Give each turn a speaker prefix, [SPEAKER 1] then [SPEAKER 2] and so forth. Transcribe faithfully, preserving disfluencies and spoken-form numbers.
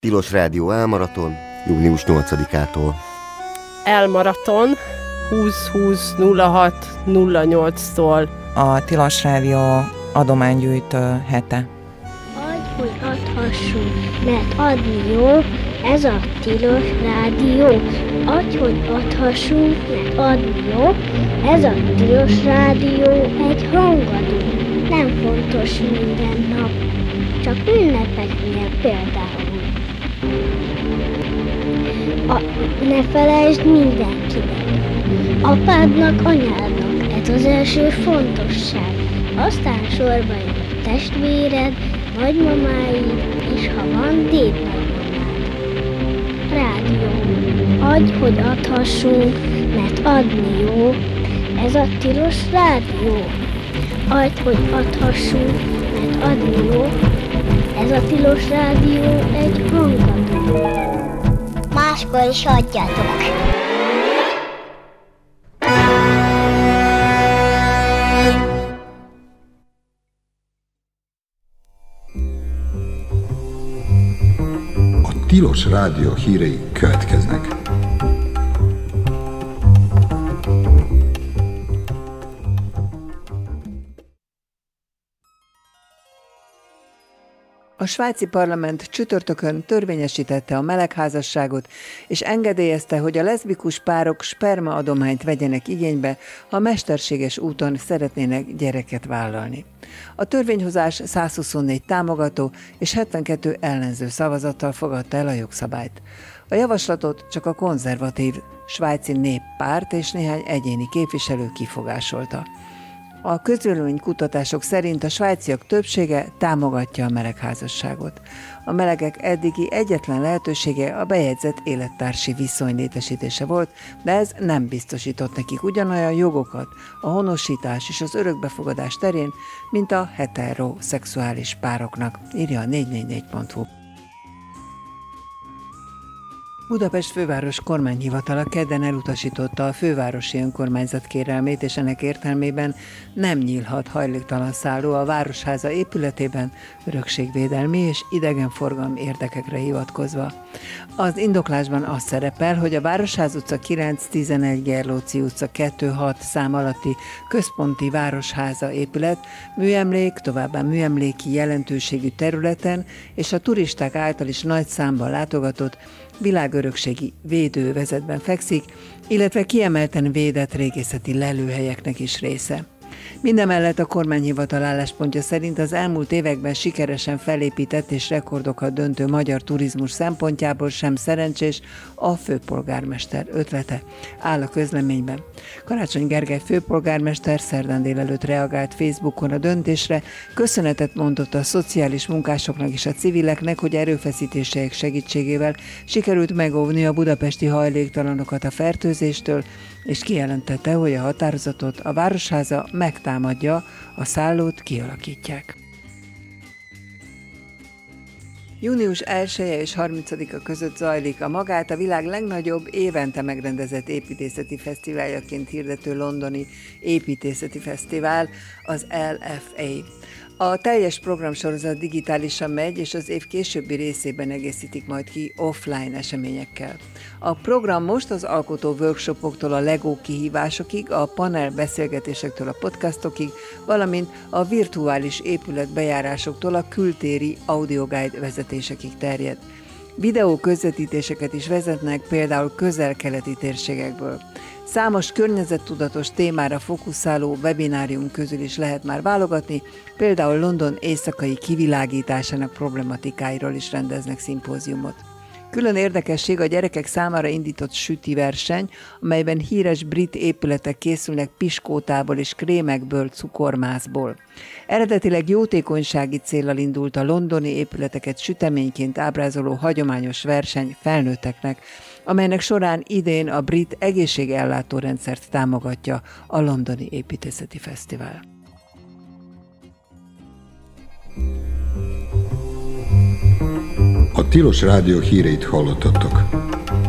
[SPEAKER 1] Tilos Rádió elmaraton, június nyolcadikától.
[SPEAKER 2] Elmaraton húsz húsz nulla hat nulla nyolctól.
[SPEAKER 3] A Tilos Rádió adománygyűjtő hete.
[SPEAKER 4] Adj, hogy adhassunk, mert adni jó, ez a Tilos Rádió. Adj, hogy adhassunk, mert adni jó, ez a Tilos Rádió egy hangadó. Nem fontos minden nap, csak ünnepeknél például. A, ne felejtsd mindenkinek, apádnak, anyádnak, ez az első fontosság. Aztán sorba jön a testvéred, nagymamáid, és ha van, dédnagymamád. Rádió. Adj, hogy adhassunk, mert adni jó, ez a Tilos Rádió. Adj, hogy adhassunk, mert adni jó, ez a Tilos Rádió egy hangadó. Máskor is adjatok!
[SPEAKER 5] A Tilos Rádió hírei következnek.
[SPEAKER 6] A svájci parlament csütörtökön törvényesítette a melegházasságot, és engedélyezte, hogy a leszbikus párok spermaadományt vegyenek igénybe, ha mesterséges úton szeretnének gyereket vállalni. A törvényhozás száz huszonnégy támogató és hetvenkettő ellenző szavazattal fogadta el a jogszabályt. A javaslatot csak a konzervatív svájci néppárt és néhány egyéni képviselő kifogásolta. A közvéleménykutatások szerint a svájciak többsége támogatja a melegházasságot. A melegek eddigi egyetlen lehetősége a bejegyzett élettársi viszony létesítése volt, de ez nem biztosított nekik ugyanolyan jogokat a honosítás és az örökbefogadás terén, mint a heteroszexuális pároknak, írja a négy négy négy pont hu. Budapest főváros kormányhivatala kedden elutasította a fővárosi önkormányzat kérelmét, és ennek értelmében nem nyílhat hajléktalan szálló a Városháza épületében örökségvédelmi és idegenforgalmi érdekekre hivatkozva. Az indoklásban az szerepel, hogy a Városház utca kilenc tizenegy Gerlóci utca kettő hat szám alatti központi Városháza épület műemlék, továbbá műemléki jelentőségű területen és a turisták által is nagy számban látogatott világörökségi védőövezetben fekszik, illetve kiemelten védett régészeti lelőhelyeknek is része. Mindemellett a kormányhivatal álláspontja szerint az elmúlt években sikeresen felépített és rekordokat döntő magyar turizmus szempontjából sem szerencsés a főpolgármester ötlete, áll a közleményben. Karácsony Gergely főpolgármester szerdán délelőtt reagált Facebookon a döntésre, köszönetet mondott a szociális munkásoknak és a civileknek, hogy erőfeszítéseik segítségével sikerült megóvni a budapesti hajléktalanokat a fertőzéstől, és kijelentette, hogy a határozatot a Városháza megtámadja, a szállót kialakítják. június elseje és harmincadika között zajlik a magát a világ legnagyobb évente megrendezett építészeti fesztiváljaként hirdető londoni építészeti fesztivál, az el ef á. A teljes programsorozat digitálisan megy, és az év későbbi részében egészítik majd ki offline eseményekkel. A program most az alkotó workshopoktól a Lego kihívásokig, a panel beszélgetésektől a podcastokig, valamint a virtuális épület bejárásoktól a kültéri audioguide vezetésekig terjed. Videó közvetítéseket is vezetnek, például közel-keleti térségekből. Számos környezettudatos témára fókuszáló webinárium közül is lehet már válogatni, például London éjszakai kivilágításának problematikáiról is rendeznek szimpóziumot. Külön érdekesség a gyerekek számára indított süti verseny, amelyben híres brit épületek készülnek piskótából és krémekből, cukormászból. Eredetileg jótékonysági céllal indult a londoni épületeket süteményként ábrázoló hagyományos verseny felnőtteknek, amelynek során idén a brit egészségellátórendszert támogatja a Londoni Építészeti Fesztivál.
[SPEAKER 5] A Tilos Rádió híreit hallottatok.